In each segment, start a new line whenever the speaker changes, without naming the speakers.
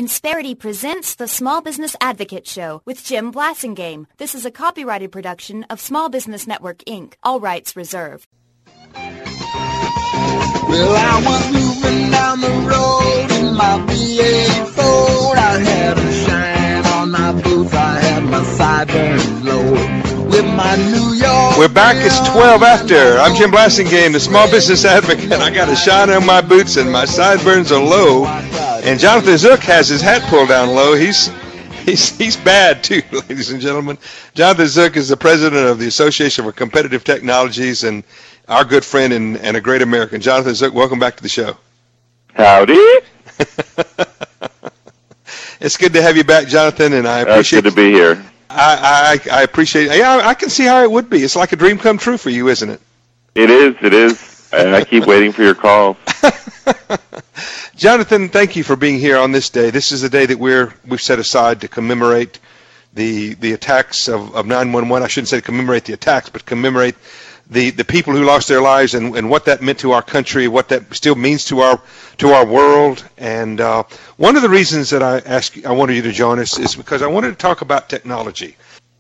Insperity presents the Small Business Advocate Show with Jim Blasingame. This is a copyrighted production of Small Business Network, Inc. All rights reserved.
Well, I was moving down the road in my V8 Ford. I had a shine on my boots. I had my sideburns low with my New York.
We're back. It's 12 after. I'm Jim Blasingame, the Small Business Advocate. I got a shine on my boots and my sideburns are low. And Jonathan Zook has his hat pulled down low. He's bad too, ladies and gentlemen. Jonathan Zook is the president of the Association for Competitive Technologies and our good friend and a great American. Jonathan Zook, welcome back to the show.
Howdy.
It's good to have you back, Jonathan, and I appreciate.
It's good to be here.
I appreciate. Yeah, I can see how it would be. It's like a dream come true for you, isn't it?
It is. I keep waiting for your call.
Jonathan, thank you for being here on this day. This is a day that we've set aside to commemorate the attacks of 9/11. I shouldn't say commemorate the attacks, but commemorate the people who lost their lives and what that meant to our country, what that still means to our world. And one of the reasons that I wanted you to join us is because I wanted to talk about technology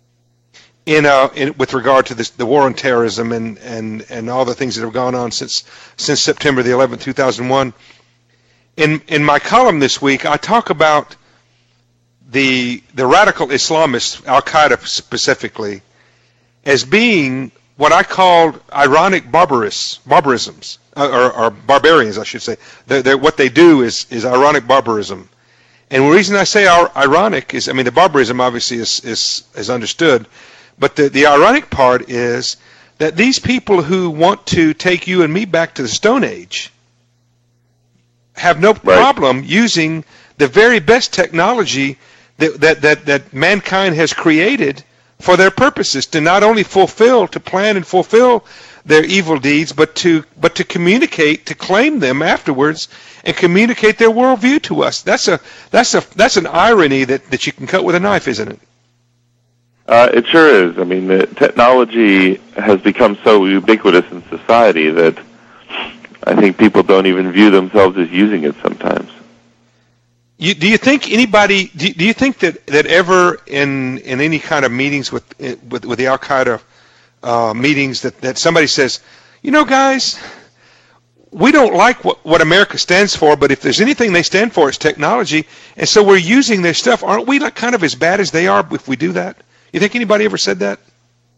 with regard to the war on terrorism and all the things that have gone on since September the 11th, 2001. In my column this week, I talk about the radical Islamists, Al-Qaeda specifically, as being what I called ironic barbarisms, or barbarians, I should say. What they do is ironic barbarism. And the reason I say ironic is, I mean, the barbarism obviously is understood, but the ironic part is that these people who want to take you and me back to the Stone Age have no problem using the very best technology that mankind has created for their purposes, to not only plan and fulfill their evil deeds, but to communicate, to claim them afterwards and communicate their worldview to us. That's an irony that you can cut with a knife, isn't it?
It sure is. I mean, the technology has become so ubiquitous in society that I think people don't even view themselves as using it sometimes.
Do you think anybody? Do you think that ever in any kind of meetings with the Al Qaeda meetings that somebody says, you know, guys, we don't like what America stands for, but if there's anything they stand for, it's technology, and so we're using their stuff. Aren't we like kind of as bad as they are if we do that? You think anybody ever said that?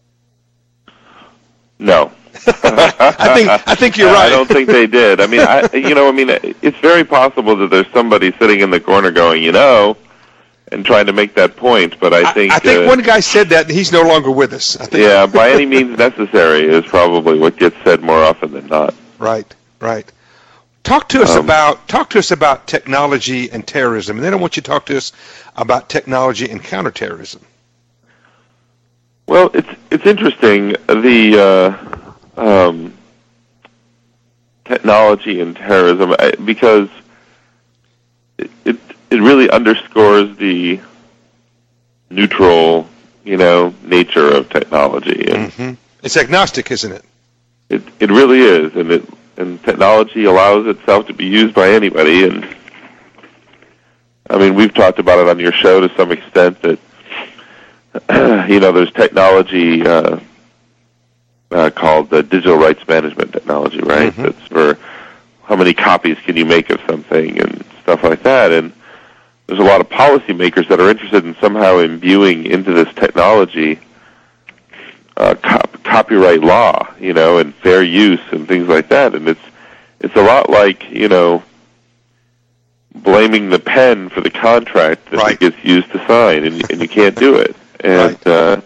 No.
I think you're right.
I don't think they did. I mean, it's very possible that there's somebody sitting in the corner going, and trying to make that point. But I think
one guy said that, and he's no longer with us.
Yeah, by any means necessary is probably what gets said more often than not.
Right. Talk to us about technology and terrorism, and then I want you to talk to us about technology and counterterrorism.
Well, it's interesting, the technology and terrorism, because it really underscores the neutral, nature of technology. And
it's agnostic, isn't it?
It really is, and technology allows itself to be used by anybody. And I mean, we've talked about it on your show to some extent that there's technology called the digital rights management technology, right? That's for how many copies can you make of something and stuff like that. And there's a lot of policymakers that are interested in somehow imbuing into this technology copyright law, and fair use and things like that. And it's a lot like, blaming the pen for the contract that it gets used to sign, and you can't do it. And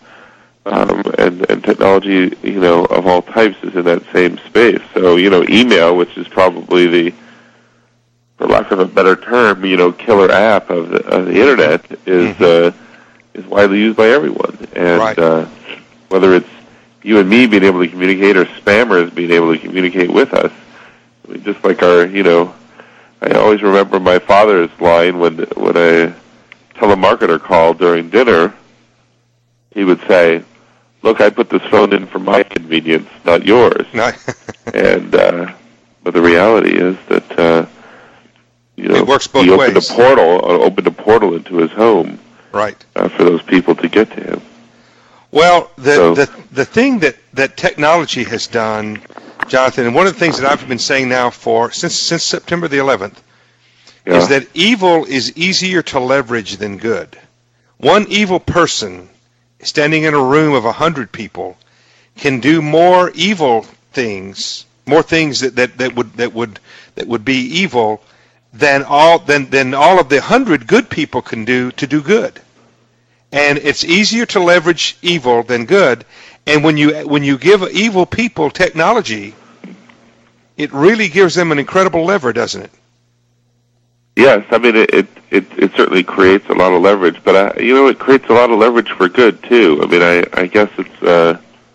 and technology, of all types is in that same space. So, email, which is probably the, for lack of a better term, killer app of the internet, is widely used by everyone. And whether it's you and me being able to communicate or spammers being able to communicate with us, I mean, just like our, I always remember my father's line when a telemarketer called during dinner. He would say, "Look, I put this phone in for my convenience, not yours." And but the reality is that
it works both
he
ways.
Opened a portal into his home,
right,
for those people to get to him.
Well, the thing that technology has done, Jonathan, and one of the things that I've been saying now since September the 11th, is that evil is easier to leverage than good. One evil person standing in a room of 100 people can do more evil things, more things that would be evil than all of the 100 good people can do to do good. And it's easier to leverage evil than good. And when you give evil people technology, it really gives them an incredible lever, doesn't it?
Yes, I mean it certainly creates a lot of leverage, but it creates a lot of leverage for good too. I mean, I guess it's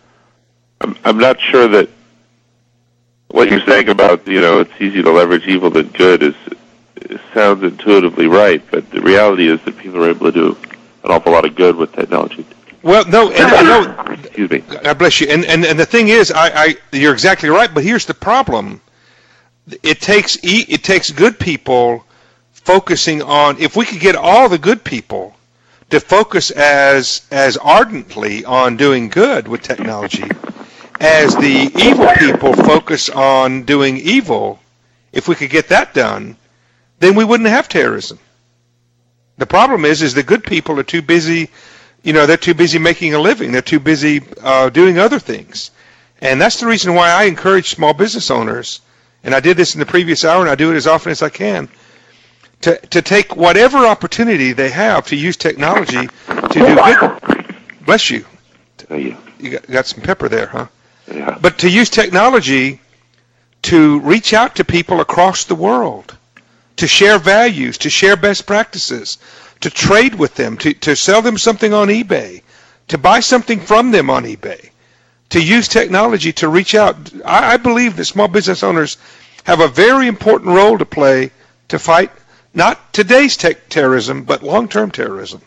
I'm not sure that what you're saying about it's easy to leverage evil than good sounds intuitively right, but the reality is that people are able to do an awful lot of good with technology.
Well, no,
excuse me.
God bless you. And the thing is, you're exactly right. But here's the problem: it takes good people focusing on. If we could get all the good people to focus as ardently on doing good with technology as the evil people focus on doing evil, if we could get that done, then we wouldn't have terrorism. The problem is the good people are too busy. They're too busy making a living. They're too busy doing other things. And that's the reason why I encourage small business owners, and I did this in the previous hour, and I do it as often as I can, to take whatever opportunity they have to use technology to do good. Bless you. You got some pepper there, huh?
Yeah.
But to use technology to reach out to people across the world, to share values, to share best practices, to trade with them, to sell them something on eBay, to buy something from them on eBay, to use technology to reach out. I believe that small business owners have a very important role to play to fight not today's terrorism, but long-term terrorism.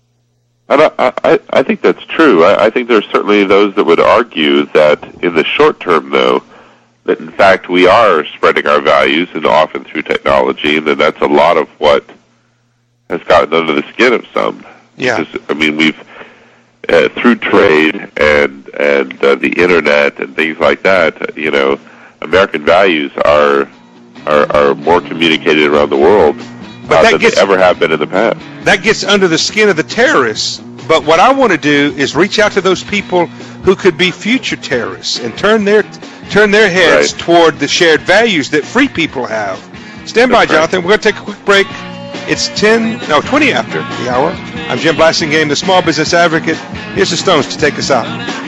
I think that's true. I think there's certainly those that would argue that in the short term, though, that in fact we are spreading our values, and often through technology, and that's a lot of what has gotten under the skin of some.
Yeah.
Because, I mean, we've through trade and the internet and things like that. American values are more communicated around the world than they ever have been in the past.
That gets under the skin of the terrorists. But what I want to do is reach out to those people who could be future terrorists and turn their heads toward the shared values that free people have. Stand by, Jonathan. We're going to take a quick break. It's 20 after the hour. I'm Jim Blasingame, the Small Business Advocate. Here's the Stones to take us out.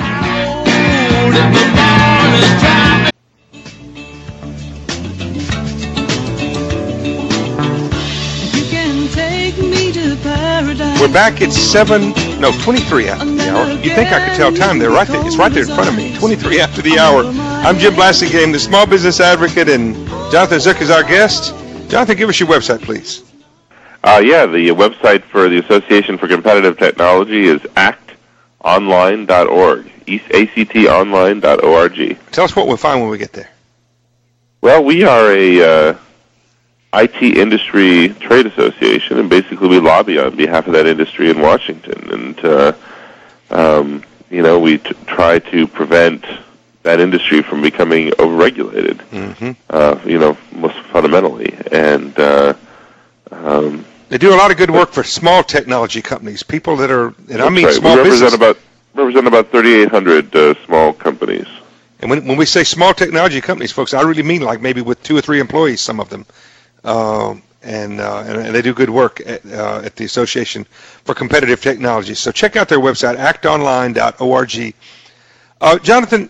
We're back at 23 after the hour. You'd think I could tell time there. Right there. It's right there in front of me. 23 after the hour. I'm Jim Blasingame, the Small Business Advocate, and Jonathan Zook is our guest. Jonathan, give us your website, please.
The website for the Association for Competitive Technology is actonline.org, actonline.org.
Tell us what we'll find when we get there.
Well, we are a IT industry trade association, and basically we lobby on behalf of that industry in Washington. And, we try to prevent that industry from becoming overregulated, most fundamentally. And
they do a lot of good work for small technology companies, people that are, and I mean small business.
We represent about 3,800 small companies.
And when we say small technology companies, folks, I really mean like maybe with 2 or 3 employees, some of them. And they do good work at the Association for Competitive Technology. So check out their website, actonline.org. Jonathan,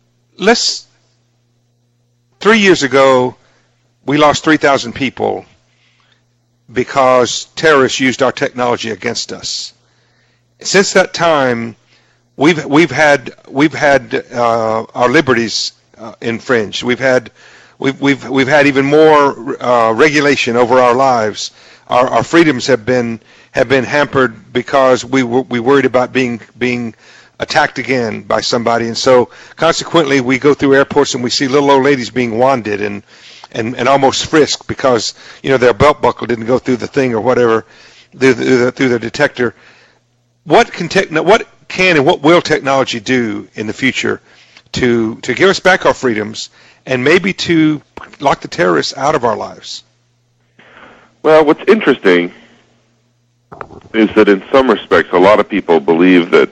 3 years ago, we lost 3,000 people because terrorists used our technology against us. Since that time, we've had our liberties infringed. We've had even more regulation over our lives. Our freedoms have been hampered because we worried about being attacked again by somebody, and so consequently we go through airports and we see little old ladies being wanded, and and almost frisk because their belt buckle didn't go through the thing or whatever through the detector. What can and what will technology do in the future to give us back our freedoms and maybe to lock the terrorists out of our lives?
Well, what's interesting is that in some respects, a lot of people believe that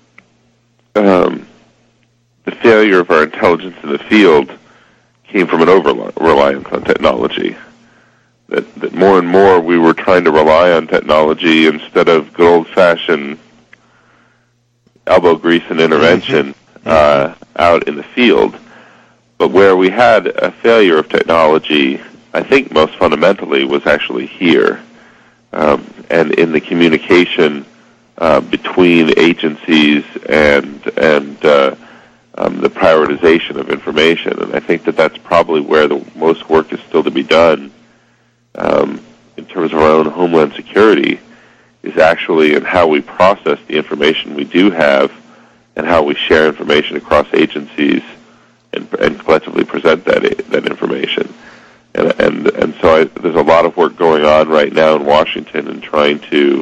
the failure of our intelligence in the field came from an over-reliance on technology. That more and more we were trying to rely on technology instead of good old-fashioned elbow grease and intervention out in the field. But where we had a failure of technology, I think most fundamentally, was actually here, and in the communication between agencies and the prioritization of information. And I think that that's probably where the most work is still to be done in terms of our own homeland security, is actually in how we process the information we do have and how we share information across agencies and collectively present that information. And so there's a lot of work going on right now in Washington in trying to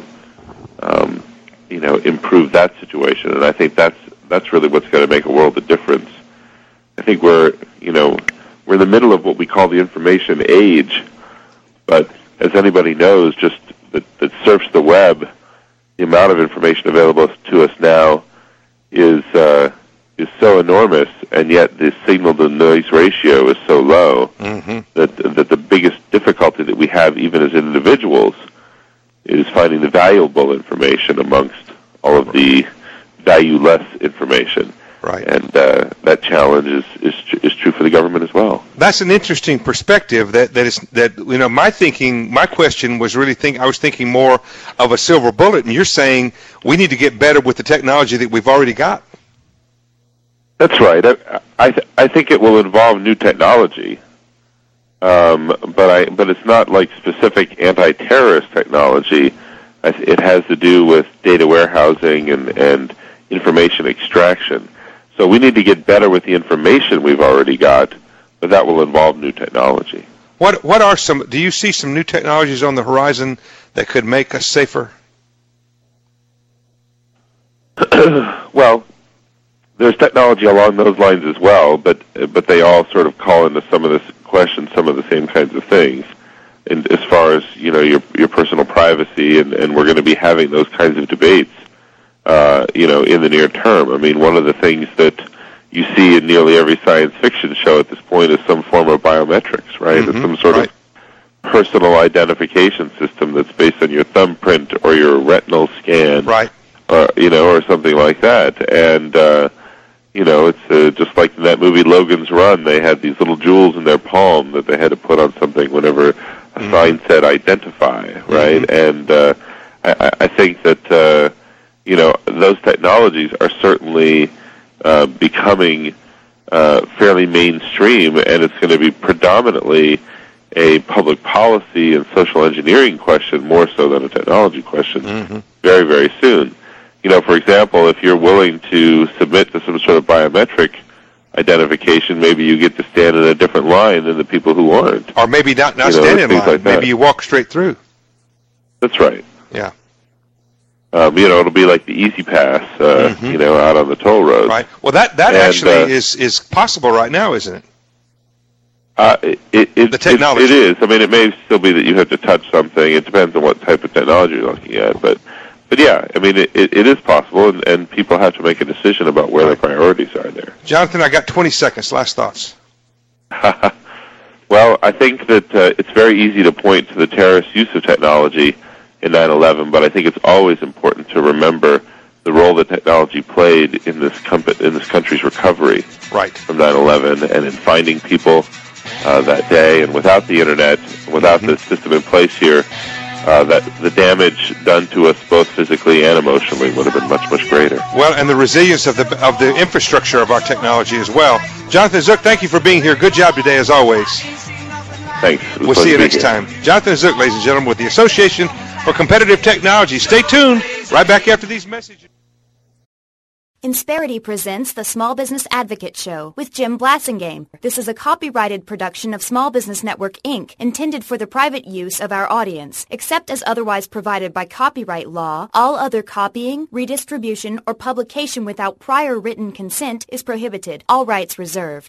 improve that situation. And I think that's really what's going to make a world of difference. I think we're in the middle of what we call the information age, but as anybody knows, just that surfs the web, the amount of information available to us now is so enormous, and yet the signal-to-noise ratio is so low that the biggest difficulty that we have, even as individuals, is finding the valuable information amongst all of the valueless information.
Right.
And that challenge is true for the government as well.
That's an interesting perspective. My question was really I was thinking more of a silver bullet, and you're saying we need to get better with the technology that we've already got.
That's right. I think it will involve new technology, but it's not like specific anti-terrorist technology. It has to do with data warehousing and information extraction. So we need to get better with the information we've already got, but that will involve new technology.
What are do you see some new technologies on the horizon that could make us safer?
Well, there's technology along those lines as well, but they all sort of call into some of this question some of the same kinds of things. And as far as your personal privacy, and we're going to be having those kinds of debates, in the near term. I mean, one of the things that you see in nearly every science fiction show at this point is some form of biometrics, right? It's some sort of personal identification system that's based on your thumbprint or your retinal scan,
right?
Or something like that. And it's just like in that movie Logan's Run. They had these little jewels in their palm that they had to put on something whenever a sign said "identify," right? And I think that those technologies are certainly becoming fairly mainstream, and it's going to be predominantly a public policy and social engineering question more so than a technology question very, very soon. For example, if you're willing to submit to some sort of biometric identification, maybe you get to stand in a different line than the people who aren't.
Or maybe not stand in line.
Like
maybe you walk straight through.
That's right.
Yeah.
It'll be like the Easy Pass, out on the toll road.
Right. Well, that actually is possible right now, isn't it? The technology.
It is. I mean, it may still be that you have to touch something. It depends on what type of technology you're looking at. But yeah, I mean, it is possible, and people have to make a decision about where their priorities are there.
Jonathan, I got 20 seconds. Last thoughts.
Well, I think that it's very easy to point to the terrorist use of technology in 9/11, but I think it's always important to remember the role that technology played in this country's recovery from 9/11 and in finding people that day. And without the internet, without the system in place here, that the damage done to us both physically and emotionally would have been much, much greater.
Well, and the resilience of the infrastructure of our technology as well. Jonathan Zook, thank you for being here. Good job today, as always.
Thanks.
We'll see you next time. Jonathan Zook, ladies and gentlemen, with the Association for Competitive Technology. Stay tuned. Right back after these messages.
Insperity presents the Small Business Advocate Show with Jim Blasingame. This is a copyrighted production of Small Business Network, Inc., intended for the private use of our audience. Except as otherwise provided by copyright law, all other copying, redistribution, or publication without prior written consent is prohibited. All rights reserved.